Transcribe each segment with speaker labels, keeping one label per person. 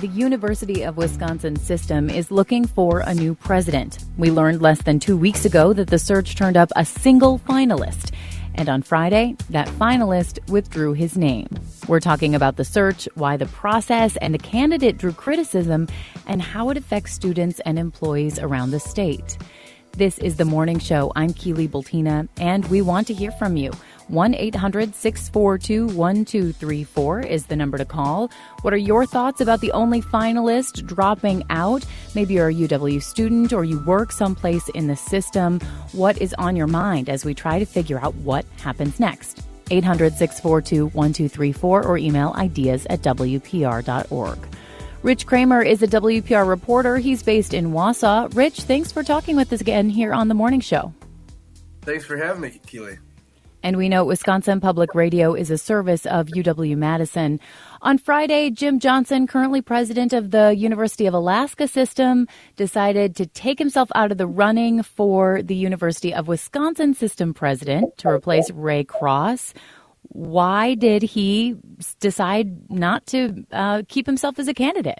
Speaker 1: the University of Wisconsin system is looking for a new president. We learned less than 2 weeks ago that the search turned up a single finalist. And on Friday, that finalist withdrew his name. We're talking about the search, why the process and the candidate drew criticism, and how it affects students and employees around the state. This is The Morning Show. I'm Keely Bultina, and we want to hear from you. 1-800-642-1234 is the number to call. What are your thoughts about the only finalist dropping out? Maybe you're a UW student or you work someplace in the system. What is on your mind as we try to figure out what happens next? 800-642-1234 or email ideas@wpr.org. Rich Kramer is a WPR reporter. He's based in Wausau. Rich, thanks for talking with us again here on The Morning Show.
Speaker 2: Thanks for having me, Keely.
Speaker 1: And we know Wisconsin Public Radio is a service of UW-Madison. On Friday, Jim Johnson, currently president of the University of Alaska system, decided to take himself out of the running for the University of Wisconsin system president to replace Ray Cross. Why did he decide not to keep himself as a candidate?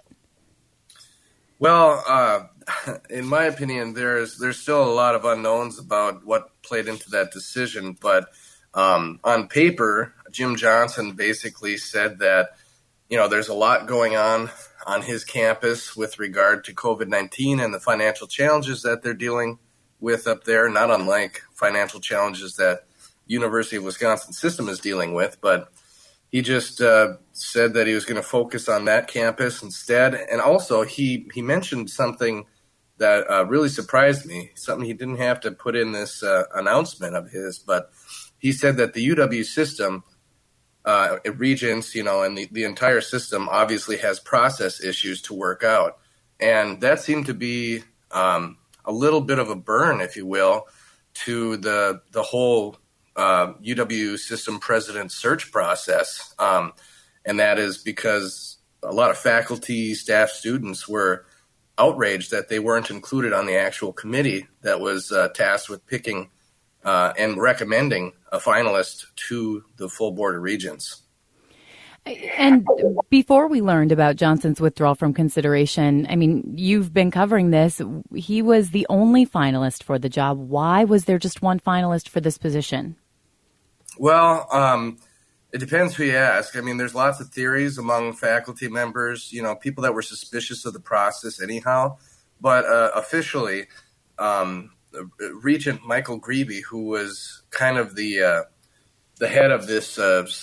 Speaker 2: Well, in my opinion, there's still a lot of unknowns about what played into that decision, but on paper, Jim Johnson basically said that, there's a lot going on his campus with regard to COVID-19 and the financial challenges that they're dealing with up there, not unlike financial challenges that University of Wisconsin system is dealing with. But he just said that he was going to focus on that campus instead. And also he mentioned something that really surprised me, something he didn't have to put in this announcement of his, but he said that the UW system, Regents, and the entire system obviously has process issues to work out. And that seemed to be a little bit of a burn, if you will, to the whole UW system president search process. And that is because a lot of faculty, staff, students were outraged that they weren't included on the actual committee that was tasked with picking and recommending a finalist to the full board of regents.
Speaker 1: And before we learned about Johnson's withdrawal from consideration, you've been covering this. He was the only finalist for the job. Why was there just one finalist for this position?
Speaker 2: Well, it depends who you ask. There's lots of theories among faculty members, people that were suspicious of the process anyhow. But officially, Regent Michael Grebe, who was kind of the head of this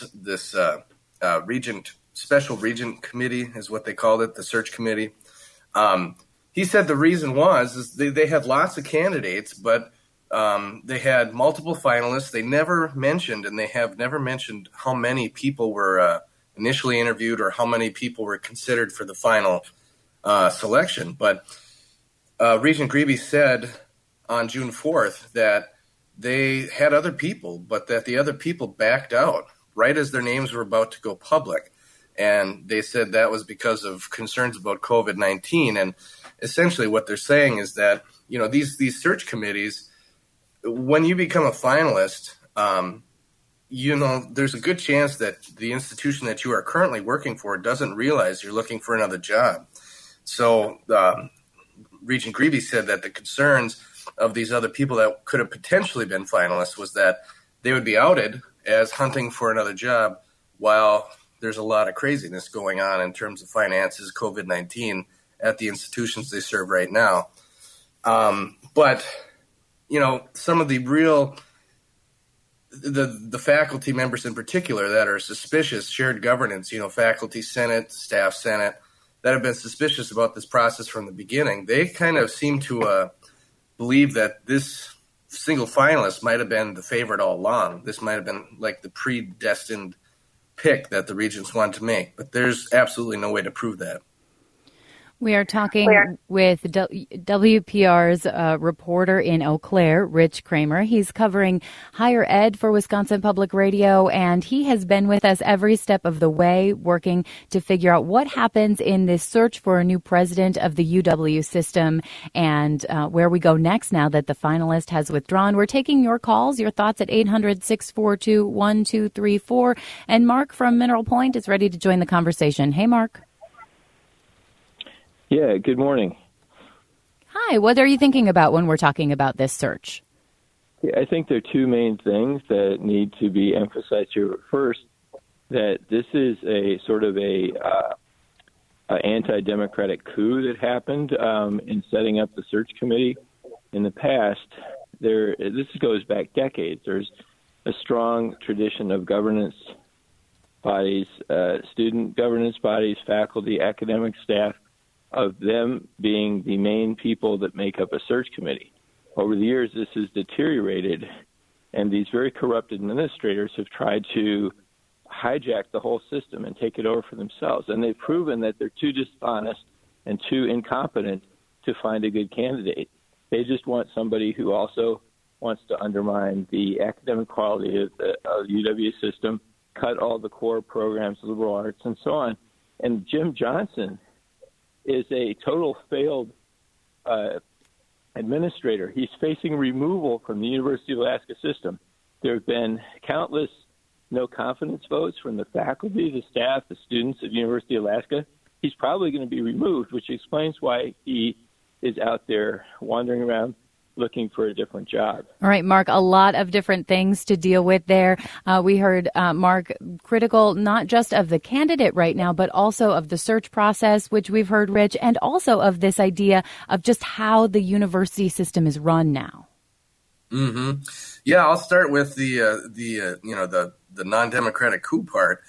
Speaker 2: special regent committee, is what they called it, the search committee. He said the reason is they had lots of candidates, but they had multiple finalists. They never mentioned, and they have never mentioned how many people were initially interviewed or how many people were considered for the final selection. But Regent Grebe said on June 4th that they had other people, but that the other people backed out right as their names were about to go public. And they said that was because of concerns about COVID-19. And essentially what they're saying is that, these search committees, when you become a finalist, there's a good chance that the institution that you are currently working for doesn't realize you're looking for another job. So Regent Grebe said that the concerns of these other people that could have potentially been finalists was that they would be outed as hunting for another job while there's a lot of craziness going on in terms of finances, COVID-19 at the institutions they serve right now. But some of the real, the faculty members in particular that are suspicious, shared governance, faculty senate, staff senate, that have been suspicious about this process from the beginning, they kind of seem to believe that this single finalist might have been the favorite all along. This might have been like the predestined pick that the regents wanted to make, but there's absolutely no way to prove that.
Speaker 1: We are talking with WPR's reporter in Eau Claire, Rich Kramer. He's covering higher ed for Wisconsin Public Radio, and he has been with us every step of the way, working to figure out what happens in this search for a new president of the UW system and where we go next now that the finalist has withdrawn. We're taking your calls, your thoughts at 800-642-1234. And Mark from Mineral Point is ready to join the conversation. Hey, Mark.
Speaker 3: Yeah, good morning.
Speaker 1: Hi, what are you thinking about when we're talking about this search?
Speaker 3: Yeah, I think there are two main things that need to be emphasized here. First, that this is a sort of a anti-democratic coup that happened in setting up the search committee. In the past, this goes back decades. There's a strong tradition of governance bodies, student governance bodies, faculty, academic staff, of them being the main people that make up a search committee. Over the years, this has deteriorated, and these very corrupt administrators have tried to hijack the whole system and take it over for themselves. And they've proven that they're too dishonest and too incompetent to find a good candidate. They just want somebody who also wants to undermine the academic quality of the UW system, cut all the core programs, liberal arts, and so on. And Jim Johnson is a total failed administrator. He's facing removal from the University of Alaska system. There have been countless no confidence votes from the faculty, the staff, the students at University of Alaska. He's probably going to be removed, which explains why he is out there wandering around looking for a different job.
Speaker 1: All right, Mark, a lot of different things to deal with there. We heard Mark critical not just of the candidate right now, but also of the search process, which we've heard, Rich, and also of this idea of just how the university system is run now.
Speaker 2: Mm-hmm. Yeah, I'll start with the non-democratic coup part.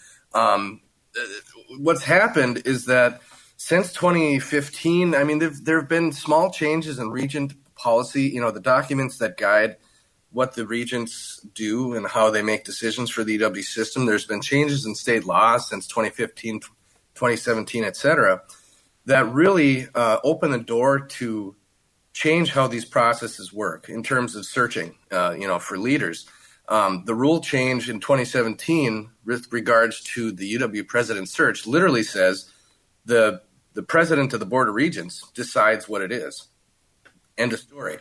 Speaker 2: What's happened is that since 2015, I mean, there have been small changes in regent policy, the documents that guide what the regents do and how they make decisions for the UW system. There's been changes in state laws since 2015, 2017, et cetera, that really open the door to change how these processes work in terms of searching, for leaders. The rule change in 2017 with regards to the UW president search literally says the president of the Board of Regents decides what it is. End of story.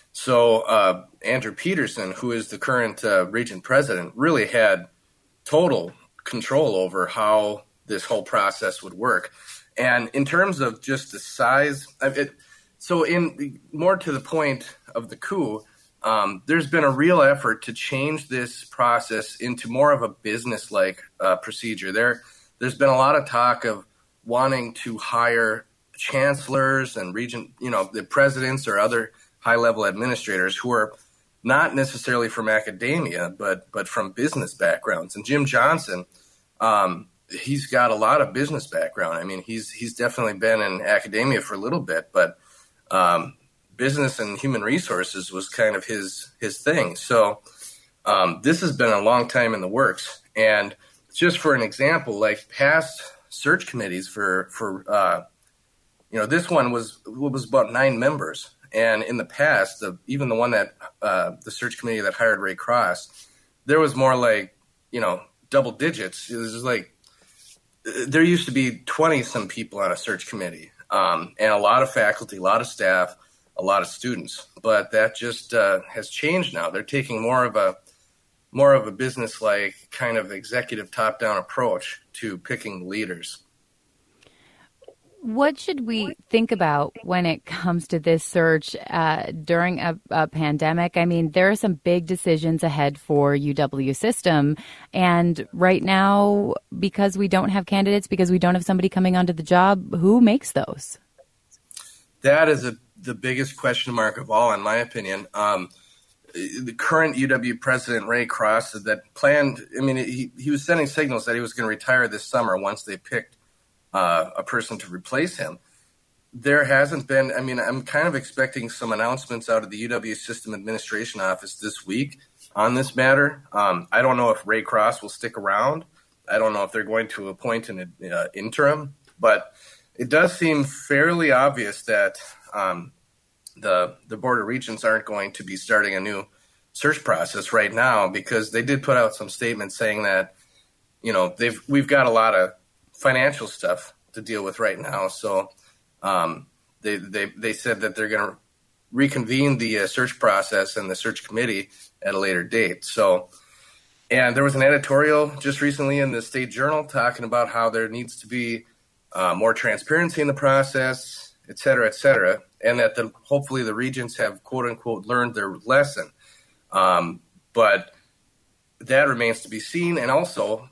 Speaker 2: So Andrew Peterson, who is the current regent president, really had total control over how this whole process would work. And in terms of just the size, so in more to the point of the coup, there's been a real effort to change this process into more of a business-like procedure. There's been a lot of talk of wanting to hire chancellors and the presidents or other high-level administrators who are not necessarily from academia, but from business backgrounds. And Jim Johnson, he's got a lot of business background. I mean, he's definitely been in academia for a little bit, but business and human resources was kind of his thing. So this has been a long time in the works. And just for an example, like past search committees for this one was about 9 members. And in the past, even the one that the search committee that hired Ray Cross, there was more like, double digits. It was just like there used to be 20-some people on a search committee, and a lot of faculty, a lot of staff, a lot of students. But that just has changed now. They're taking more of a business-like kind of executive top-down approach to picking leaders.
Speaker 1: What should we think about when it comes to this search during a pandemic? I mean, there are some big decisions ahead for UW system. And right now, because we don't have candidates, because we don't have somebody coming onto the job, who makes those? That is
Speaker 2: the biggest question mark of all, in my opinion. The current UW president, Ray Cross, he was sending signals that he was going to retire this summer once they picked a person to replace him. There hasn't been, I'm kind of expecting some announcements out of the UW System Administration Office this week on this matter. I don't know if Ray Cross will stick around. I don't know if they're going to appoint an interim, but it does seem fairly obvious that the Board of Regents aren't going to be starting a new search process right now, because they did put out some statements saying that, we've got a lot of financial stuff to deal with right now. So they said that they're going to reconvene the search process and the search committee at a later date. So, and there was an editorial just recently in the State Journal talking about how there needs to be more transparency in the process, et cetera, and that hopefully the regents have, quote unquote, learned their lesson. But that remains to be seen. And also,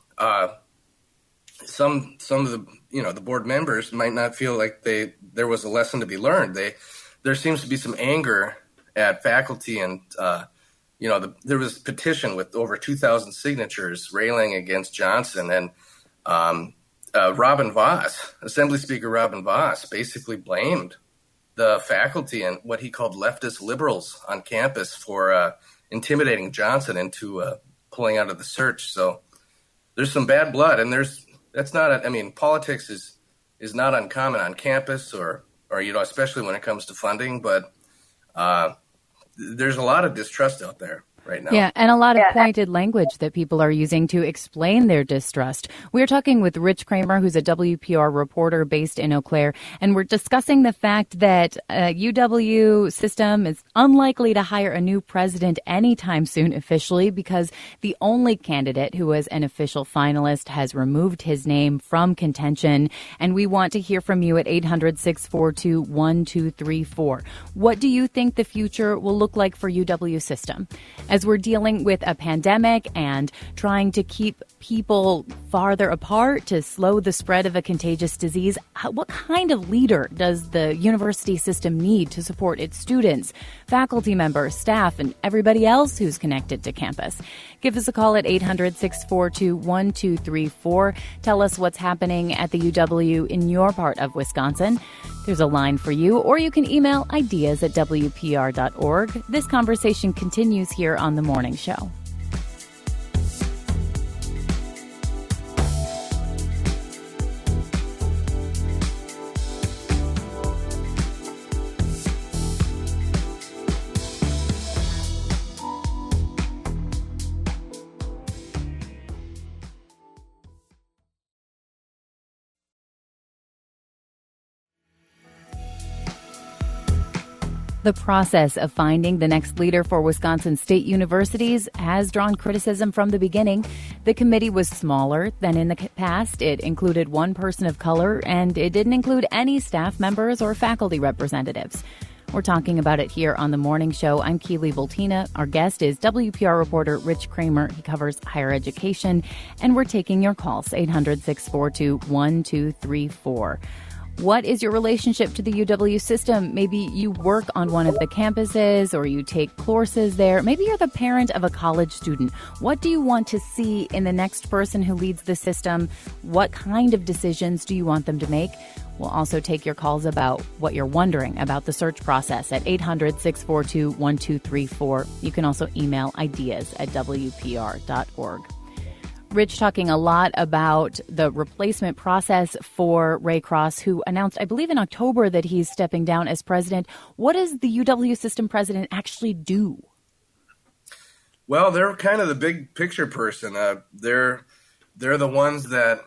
Speaker 2: some of the the board members might not feel like there was a lesson to be learned. There seems to be some anger at faculty, and there was a petition with over 2,000 signatures railing against Johnson, and Robin Vos, Assembly Speaker Robin Vos, basically blamed the faculty and what he called leftist liberals on campus for intimidating Johnson into pulling out of the search. So there's some bad blood, and politics is not uncommon on campus or especially when it comes to funding, but there's a lot of distrust out there right now.
Speaker 1: Yeah, and a lot of pointed language that people are using to explain their distrust. We're talking with Rich Kramer, who's a WPR reporter based in Eau Claire, and we're discussing the fact that UW system is unlikely to hire a new president anytime soon officially because the only candidate who was an official finalist has removed his name from contention. And we want to hear from you at 800-642-1234. What do you think the future will look like for UW system? As we're dealing with a pandemic and trying to keep people farther apart to slow the spread of a contagious disease, what kind of leader does the university system need to support its students, faculty members, staff, and everybody else who's connected to campus? Give us a call at 800-642-1234. Tell us what's happening at the UW in your part of Wisconsin. There's a line for you, or you can email ideas@wpr.org. This conversation continues here on The Morning Show. The process of finding the next leader for Wisconsin state universities has drawn criticism from the beginning. The committee was smaller than in the past. It included one person of color, and it didn't include any staff members or faculty representatives. We're talking about it here on The Morning Show. I'm Keely Voltina. Our guest is WPR reporter Rich Kramer. He covers higher education, and we're taking your calls, 800-642-1234. What is your relationship to the UW system? Maybe you work on one of the campuses or you take courses there. Maybe you're the parent of a college student. What do you want to see in the next person who leads the system? What kind of decisions do you want them to make? We'll also take your calls about what you're wondering about the search process at 800-642-1234. You can also email ideas@wpr.org. Rich talking a lot about the replacement process for Ray Cross, who announced, I believe in October, that he's stepping down as president. What does the UW system president actually do?
Speaker 2: Well, they're kind of the big picture person. They're the ones that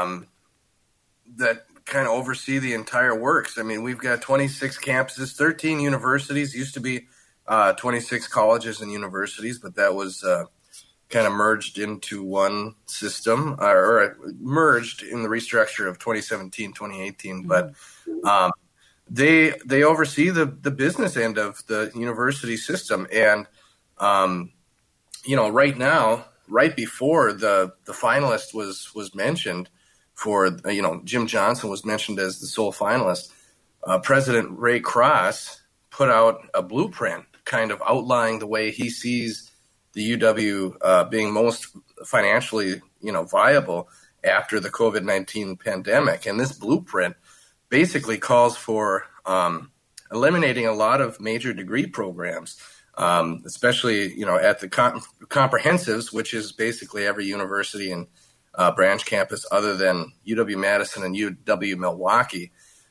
Speaker 2: that kind of oversee the entire works. I mean, we've got 26 campuses, 13 universities. Used to be 26 colleges and universities, but that was kind of merged into one system, or merged in the restructure of 2017, 2018. But they oversee the business end of the university system. And, right now, right before the finalist was mentioned for, Jim Johnson was mentioned as the sole finalist, President Ray Cross put out a blueprint kind of outlining the way he sees the UW being most financially, viable after the COVID-19 pandemic. And this blueprint basically calls for eliminating a lot of major degree programs, especially, at the comprehensives, which is basically every university and branch campus other than UW-Madison and UW-Milwaukee.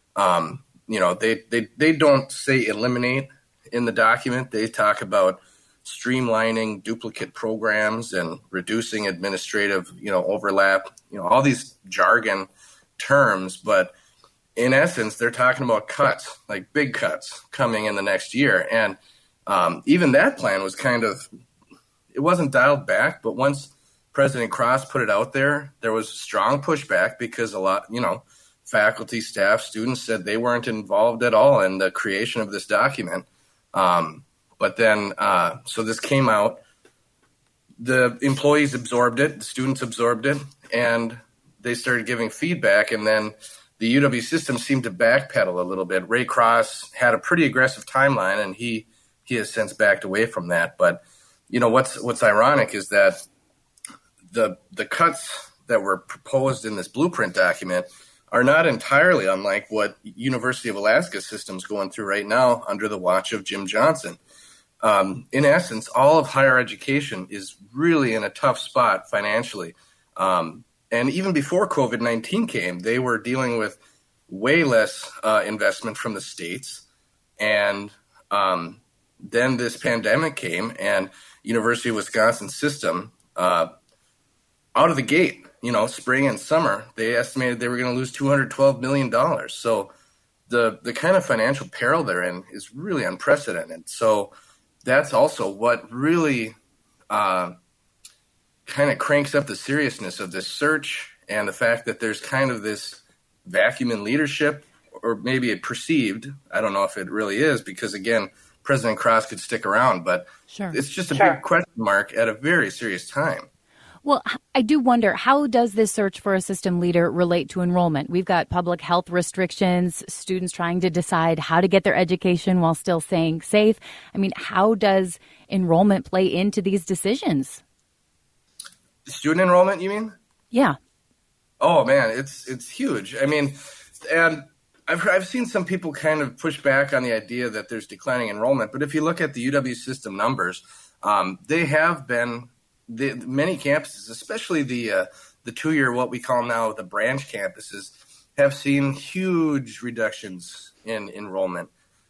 Speaker 2: They don't say eliminate in the document. They talk about streamlining duplicate programs and reducing administrative, overlap, all these jargon terms. But in essence, they're talking about cuts, like big cuts coming in the next year. And even that plan was it wasn't dialed back. But once President Cross put it out there, there was strong pushback because faculty, staff, students said they weren't involved at all in the creation of this document. But then, so this came out, the employees absorbed it, the students absorbed it, and they started giving feedback. And then the UW system seemed to backpedal a little bit. Ray Cross had a pretty aggressive timeline, and he has since backed away from that. But, what's ironic is that the cuts that were proposed in this blueprint document are not entirely unlike what University of Alaska system's going through right now under the watch of Jim Johnson. In essence, all of higher education is really in a tough spot financially. And even before COVID-19 came, they were dealing with way less investment from the states. And then this pandemic came, and University of Wisconsin system, out of the gate, spring and summer, they estimated they were going to lose $212 million. So the kind of financial peril they're in is really unprecedented. So that's also what really kind of cranks up the seriousness of this search, and the fact that there's kind of this vacuum in leadership, or maybe it perceived. I don't know if it really is, because, again, President Cross could stick around, but It's just a big question mark at a very serious time.
Speaker 1: Well, I do wonder, how does this search for a system leader relate to enrollment? We've got public health restrictions, students trying to decide how to get their education while still staying safe. I mean, how does enrollment play into these decisions?
Speaker 2: Student enrollment, you mean?
Speaker 1: Yeah.
Speaker 2: Oh, man, it's huge. I mean, and I've seen some people kind of push back on the idea that there's declining enrollment. But if you look at the UW system numbers, they have been... many campuses, especially the 2-year, what we call now the branch campuses, have seen huge reductions in enrollment.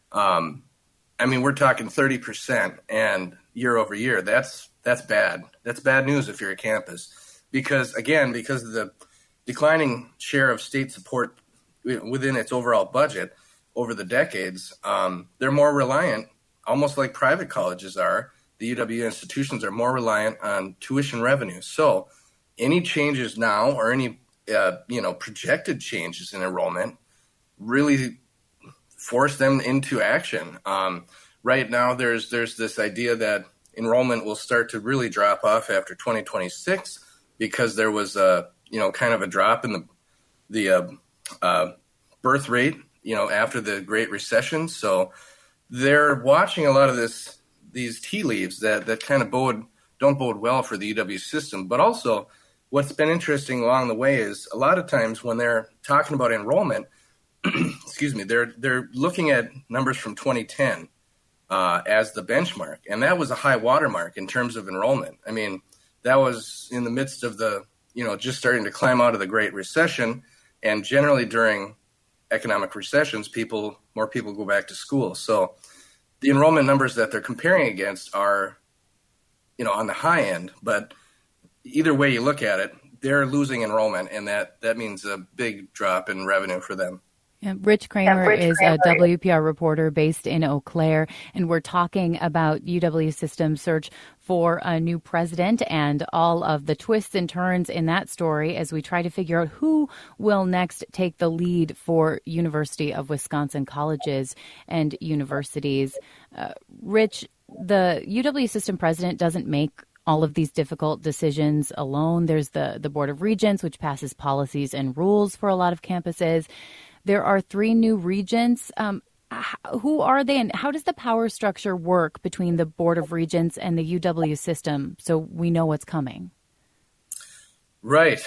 Speaker 2: We're talking 30% and year over year. That's bad. That's bad news if you're a campus, because of the declining share of state support within its overall budget over the decades. They're more reliant, almost like private colleges are. The UW institutions are more reliant on tuition revenue. So any changes now, or any projected changes in enrollment, really force them into action. Right now, there's this idea that enrollment will start to really drop off after 2026, because there was kind of a drop in the birth rate, after the Great Recession. So they're watching a lot of these tea leaves that kind of don't bode well for the UW system. But also, what's been interesting along the way is a lot of times when they're talking about enrollment, they're looking at numbers from 2010 as the benchmark, and that was a high watermark in terms of enrollment. I mean, that was in the midst of the just starting to climb out of the Great Recession, and generally during economic recessions, more people go back to school. So the enrollment numbers that they're comparing against are, on the high end, but either way you look at it, they're losing enrollment, and that means a big drop in revenue for them.
Speaker 1: Yeah, Rich Kramer is a WPR reporter based in Eau Claire, and we're talking about UW system search for a new president and all of the twists and turns in that story as we try to figure out who will next take the lead for University of Wisconsin colleges and universities. Rich, the UW system president doesn't make all of these difficult decisions alone. There's the Board of Regents, which passes policies and rules for a lot of campuses. There are 3 new regents. Who are they, and how does the power structure work between the Board of Regents and the UW system, so we know what's coming?
Speaker 2: Right.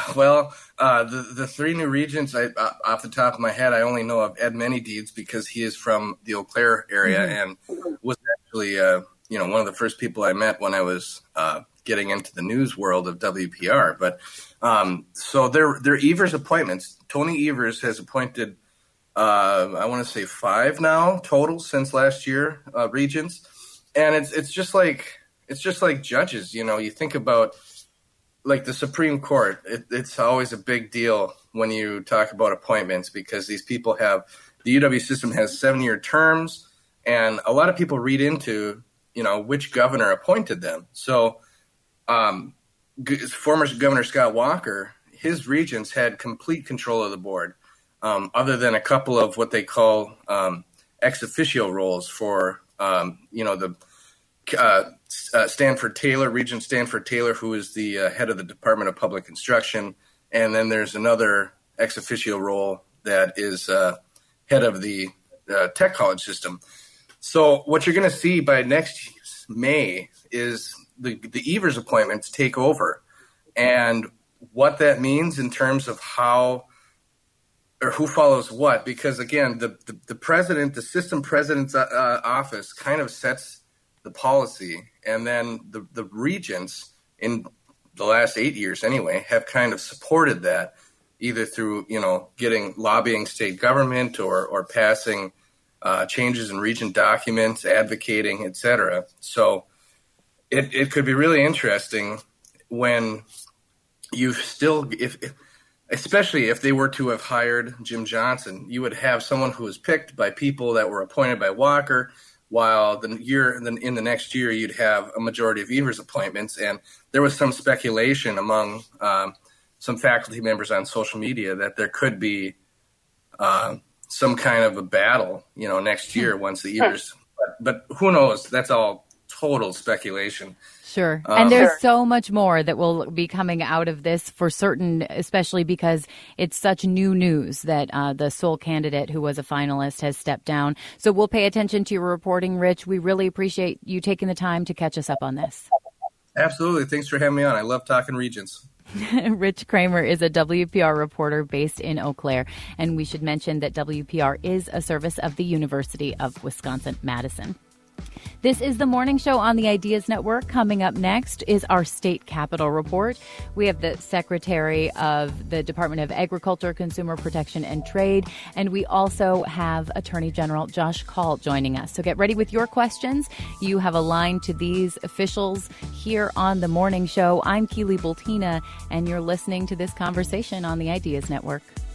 Speaker 2: The 3 new regents, off the top of my head, I only know of Ed Manydeeds because he is from the Eau Claire area and was actually one of the first people I met when I was getting into the news world of WPR. But so they're Evers appointments. Tony Evers has appointed, I want to say 5 now total since last year, regents, and it's just like judges. You think about like the Supreme Court. It's always a big deal when you talk about appointments because these people the UW system has 7-year terms, and a lot of people read into which governor appointed them. So former Governor Scott Walker, his regents had complete control of the board. other than a couple of what they call ex officio roles for, the Stanford Taylor, Regent Stanford Taylor, who is the head of the Department of Public Instruction. And then there's another ex officio role that is head of the tech college system. So what you're going to see by next May is the Evers appointments take over. And what that means in terms of how or who follows what, because again, the president, the system president's office kind of sets the policy, and then the regents in the last 8 years anyway have kind of supported that, either through lobbying state government or passing changes in regent documents, advocating, etc. So it could be really interesting when you still, especially if they were to have hired Jim Johnson, you would have someone who was picked by people that were appointed by Walker, while in the next year you'd have a majority of Evers appointments. And there was some speculation among some faculty members on social media that there could be some kind of a battle, next year once the Evers. But who knows? That's all total speculation.
Speaker 1: Sure. And there's so much more that will be coming out of this for certain, especially because it's such new news that the sole candidate who was a finalist has stepped down. So we'll pay attention to your reporting, Rich. We really appreciate you taking the time to catch us up on this.
Speaker 2: Absolutely. Thanks for having me on. I love talking Regents.
Speaker 1: Rich Kramer is a WPR reporter based in Eau Claire, and we should mention that WPR is a service of the University of Wisconsin-Madison. This is the morning show on the Ideas Network. Coming up next is our state capitol report. We have the Secretary of the Department of Agriculture, Consumer Protection, and Trade, and we also have Attorney General Josh Kaul joining us. So get ready with your questions. You have a line to these officials here on the morning show. I'm Keely Bultina, and you're listening to this conversation on the Ideas Network.